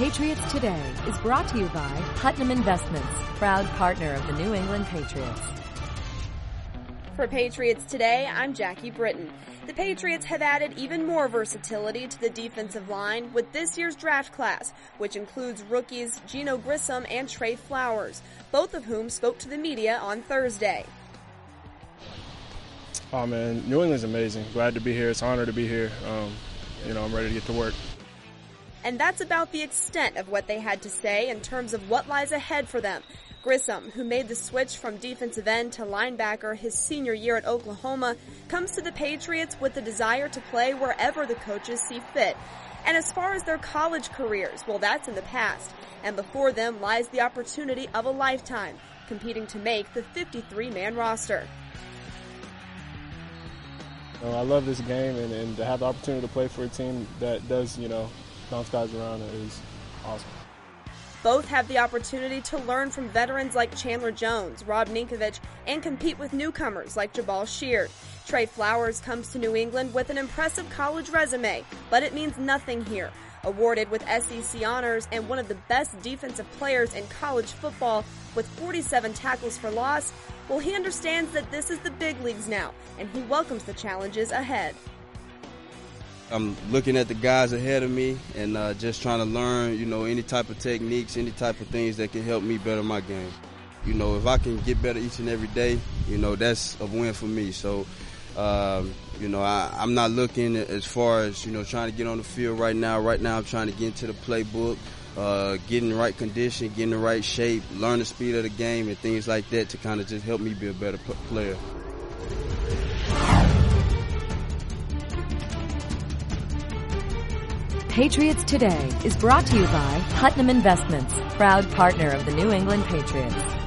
Patriots Today is brought to you by Putnam Investments, proud partner of the New England Patriots. For Patriots Today, I'm Jackie Britton. The Patriots have added even more versatility to the defensive line with this year's draft class, which includes rookies Geno Grissom and Trey Flowers, both of whom spoke to the media on Thursday. Oh man, New England's amazing. Glad to be here. It's an honor to be here. I'm ready to get to work. And that's about the extent of what they had to say in terms of what lies ahead for them. Grissom, who made the switch from defensive end to linebacker his senior year at Oklahoma, comes to the Patriots with the desire to play wherever the coaches see fit. And as far as their college careers, well, that's in the past. And before them lies the opportunity of a lifetime, competing to make the 53-man roster. I love this game, and to have the opportunity to play for a team that does, bounce guys around is awesome. Both have the opportunity to learn from veterans like Chandler Jones, Rob Ninkovich, and compete with newcomers like Jabal Sheard. Trey Flowers comes to New England with an impressive college resume, but it means nothing here. Awarded with SEC honors and one of the best defensive players in college football with 47 tackles for loss, well, he understands that this is the big leagues now, and he welcomes the challenges ahead. I'm looking at the guys ahead of me and just trying to learn, any type of techniques, any type of things that can help me better my game. If I can get better each and every day, that's a win for me. So, I'm not looking as far as, trying to get on the field right now. Right now I'm trying to get into the playbook, get in the right condition, get in the right shape, learn the speed of the game and things like that to kind of just help me be a better player. Patriots Today is brought to you by Putnam Investments, proud partner of the New England Patriots.